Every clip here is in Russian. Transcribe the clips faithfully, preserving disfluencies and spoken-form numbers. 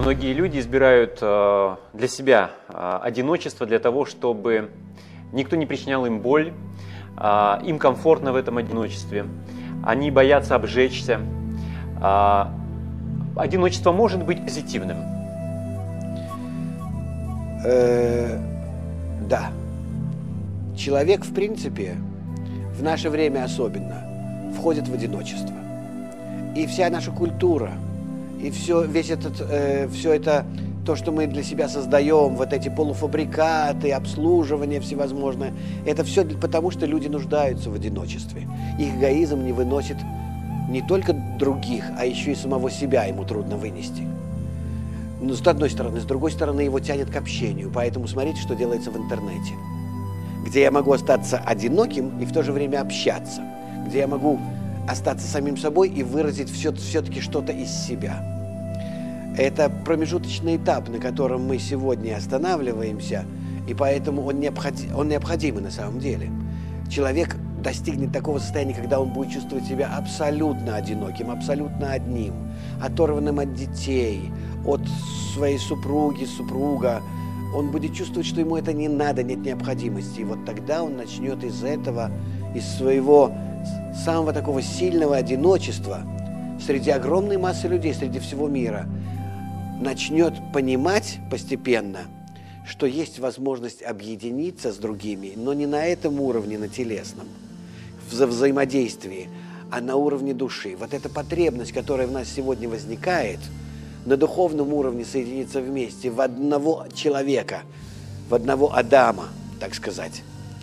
Многие люди избирают э, для себя э, одиночество для того, чтобы никто не причинял им боль, э, им комфортно в этом одиночестве, они боятся обжечься. Э, одиночество может быть позитивным? Э, да. Человек, в принципе, в наше время особенно, входит в одиночество. И вся наша культура, и все, весь этот, э, все это, то, что мы для себя создаем, вот эти полуфабрикаты, обслуживание всевозможное, это все потому, что люди нуждаются в одиночестве. Их эгоизм не выносит не только других, а еще и самого себя ему трудно вынести. Но с одной стороны, с другой стороны, его тянет к общению. Поэтому смотрите, что делается в интернете, где я могу остаться одиноким и в то же время общаться, где я могу остаться самим собой и выразить все, все-таки что-то из себя. Это промежуточный этап, на котором мы сегодня останавливаемся, и поэтому он, необходим, он необходимый на самом деле. Человек достигнет такого состояния, когда он будет чувствовать себя абсолютно одиноким, абсолютно одним, оторванным от детей, от своей супруги, супруга. Он будет чувствовать, что ему это не надо, нет необходимости. И вот тогда он начнет из этого, из своего самого такого сильного одиночества, среди огромной массы людей, среди всего мира, начнет понимать постепенно, что есть возможность объединиться с другими, но не на этом уровне, на телесном, в взаимодействии, а на уровне души. Вот эта потребность, которая в нас сегодня возникает, на духовном уровне соединиться вместе в одного человека, в одного Адама, так сказать,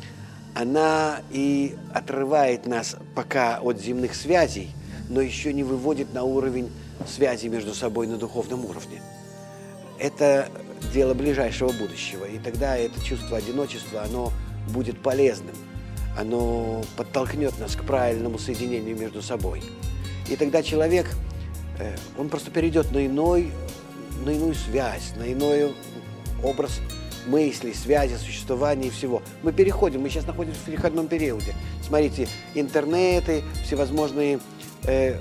она и отрывает нас пока от земных связей, но еще не выводит на уровень связи между собой на духовном уровне. Это дело ближайшего будущего, и тогда это чувство одиночества, оно будет полезным, оно подтолкнет нас к правильному соединению между собой. И тогда человек, он просто перейдет на, иной, на иную связь, на иной образ мысли, связи, существования и всего. Мы переходим, мы сейчас находимся в переходном периоде. Смотрите, интернеты, всевозможные... Э,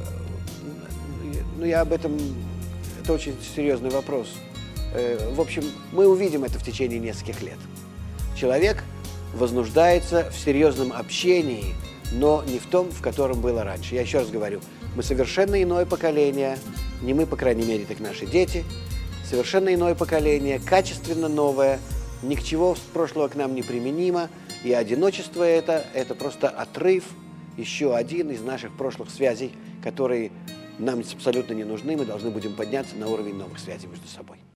ну, я об этом... Это очень серьезный вопрос. Э, в общем, мы увидим это в течение нескольких лет. Человек вознуждается в серьезном общении, но не в том, в котором было раньше. Я еще раз говорю, мы совершенно иное поколение, не мы, по крайней мере, так наши дети, совершенно иное поколение, качественно новое, ни к чему с прошлого к нам не применимо, и одиночество это, это просто отрыв, еще один из наших прошлых связей, которые нам абсолютно не нужны, мы должны будем подняться на уровень новых связей между собой.